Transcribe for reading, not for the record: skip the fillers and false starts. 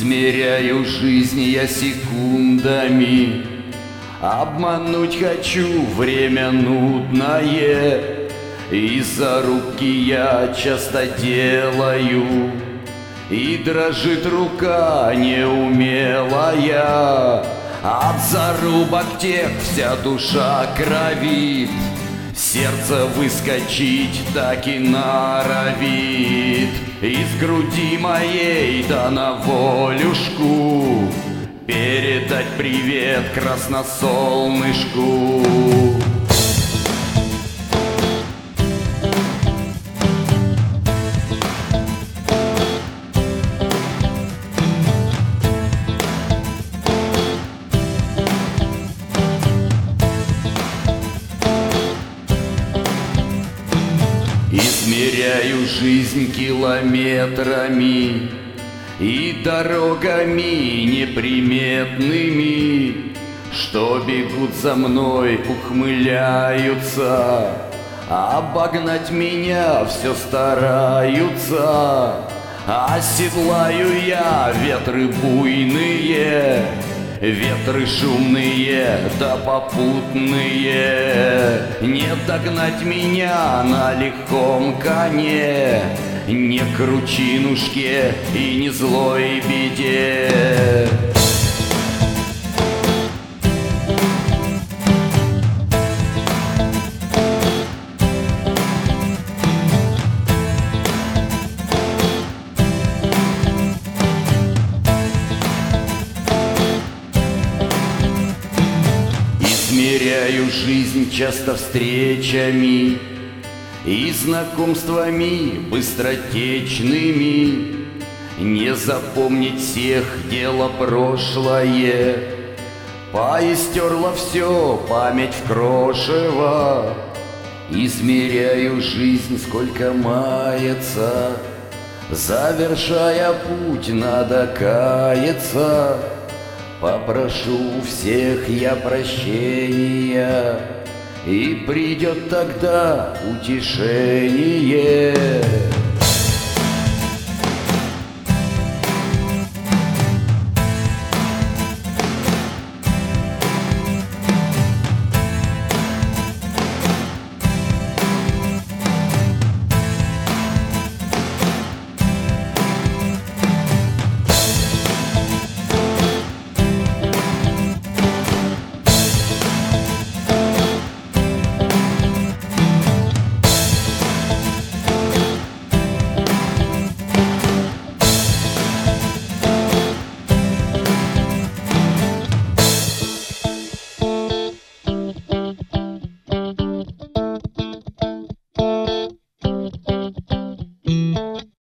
Измеряю жизнь я секундами, обмануть хочу время нудное, и зарубки я часто делаю, и дрожит рука неумелая. От зарубок тех вся душа кровит, сердце выскочить так и норовит. Из груди моей да на волюшку передать привет красносолнышку. Измеряю жизнь километрами и дорогами неприметными, что бегут за мной, ухмыляются, обогнать меня все стараются. Оседлаю я ветры буйные, ветры шумные да попутные. Не догнать меня на легком коне, не кручинушке и не злой беде. Измеряю жизнь часто встречами и знакомствами быстротечными. Не запомнить всех дело прошлое, поистерла все память в крошево. Измеряю жизнь, сколько мается, завершая путь надо каяться. Попрошу у всех я прощения, и придет тогда утешение.